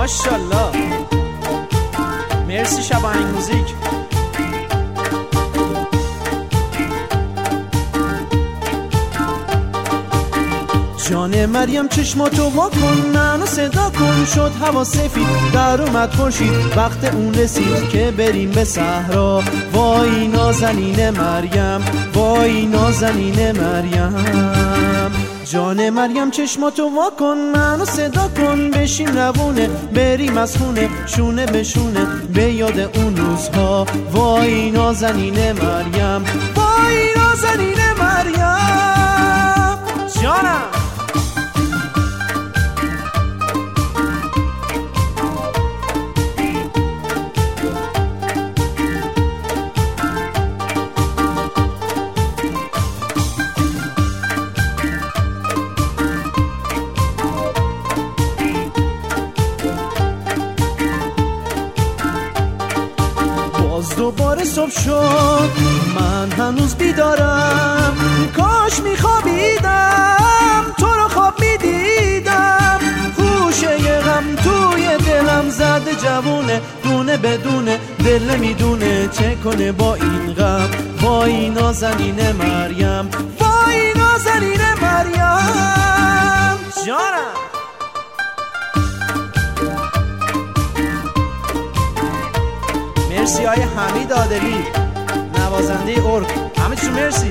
ماشاءالله. مرسی شب آهنگ موزیک. جان مریم چشماتو وا کن، منو صدا کن. شد هوا سفید در اومد خورشید، وقت اون رسید که بریم به صحرا. وای نازنین مریم، وای نازنین مریم. جان مریم چشماتو وا کن، منو صدا کن. بشیم روونه بریم از خونه، شونه به شونه به یاد اون روزها. وای نازنین مریم، وای نازنین مریم. جانم دوباره صبح شد، من هنوز بیدارم. کاش میخوابیدم، تو رو خواب میدیدم. خوشه غم توی دلم زده جوونه، دونه بدونه دل نمیدونه چه کنه با این غم. وای نازنین مریم، وای نازنین مریم. جانم مرسی های حمید عادلی، نوازنده ارگ. همه چیزو مرسی.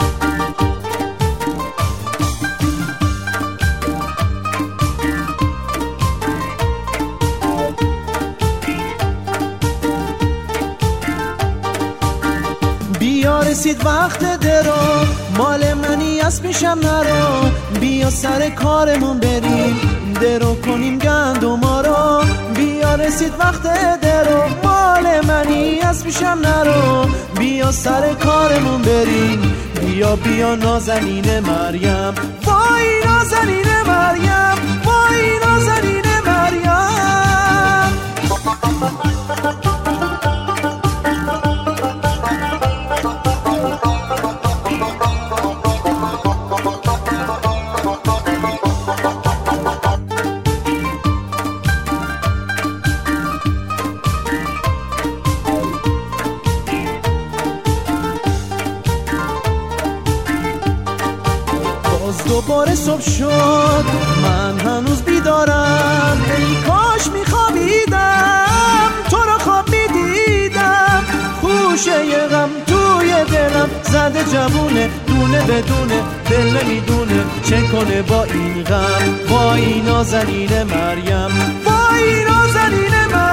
بیا رسید وقت درو، مال منی از پیشم نرو. بیا سر کارمون بریم، درو کنیم گندما رو. بیا رسید وقت درو، مال منی از پیشم نرو. بیا سر کارمون بریم، بیا بیا نازنین مریم. وای نازنین مریم، وای نازنین مریم. دوباره صبح شد، من هنوز بیدارم. ای کاش میخوابیدم، تو رو خواب میدیدم. خوشه غم توی دلم زده جوونه، دونه بدونه دل نمیدونه چه کنه با این غم. وای نازنین مریم، وای نازنین مریم.